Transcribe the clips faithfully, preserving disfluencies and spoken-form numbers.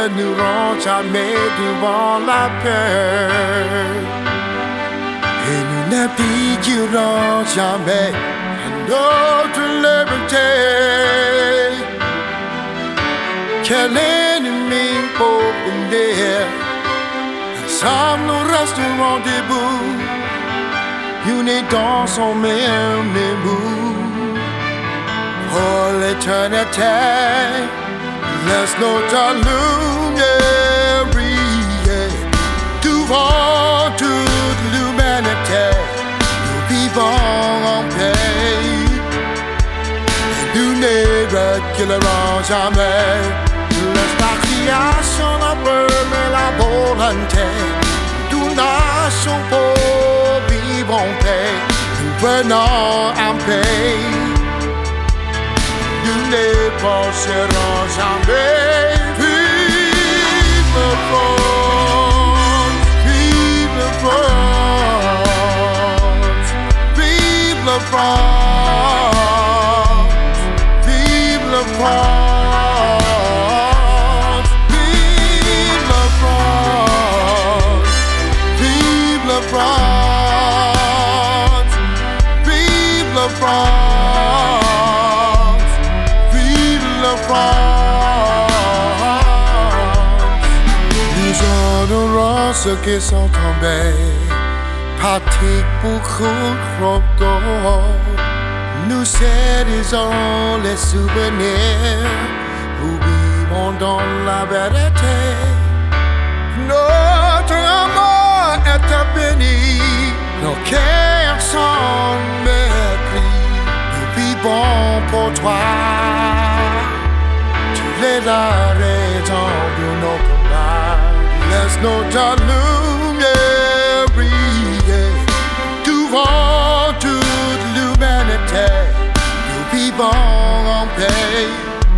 nous rend jamais devant la peur. Et nous n'abdickerons jamais à notre liberté. Quel ennemi pour venir? Ensemble nous resterons debout, unis dans son même ébout. Pour l'éternité, laisse notre lumière briller devant toute l'humanité. Nous vivons en paix et nous ne reculerons jamais. Laisse la création affirmer la volonté. Nous naissons pour vivre en paix. Nous venons en paix. Nous ne penserons jamais. Vive le France, vive le France, vive le France, vive le France, vive le France, vive le France, vive le France. Nous honorons ceux qui sont tombés, partis beaucoup trop tôt. Nous saisissons les souvenirs, nous vivons dans la vérité. Notre amour est béni, nos cœurs sont mépris. Nous vivons pour toi. Les raisons de nos combats. Laisse notre lumière briller devant toute l'humanité. Nous vivons en paix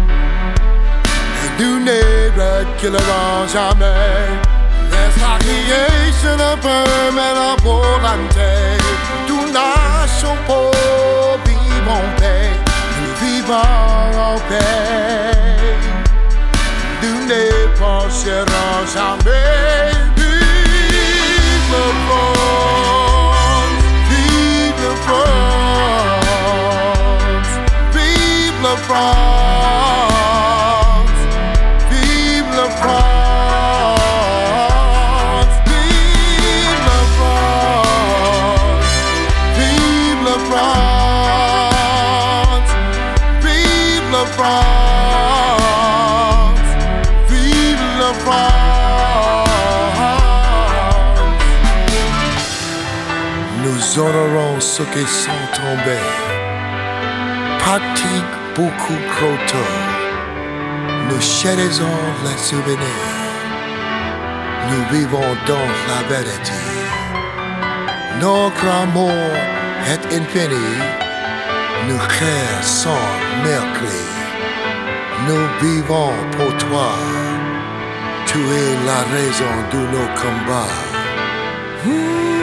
et nous ne reculerons jamais. Laisse la création affirmer la volonté. Nous naissons pour vivre en paix. Nous vivons en paix. Nous ne penserons jamais. Vive le France, vive le France, vive le France, vive le France, vive le France, vive le France, vive le France. Nous honorons ceux qui sont tombés, partis beaucoup trop tôt. Nous chérissons les souvenirs. Nous vivons dans la vérité. Notre amour est infini. Nos cœurs sont meurtris. Nous vivons pour toi. Tu es la raison de nos combats. Mmh.